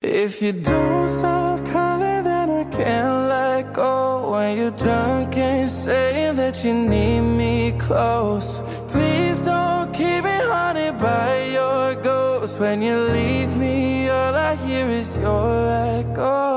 If you don't stop calling, then I can't let go. When you're drunk, can't say that you need me close. Please don't keep me haunted by your ghost. When you leave me, all I hear is your echo.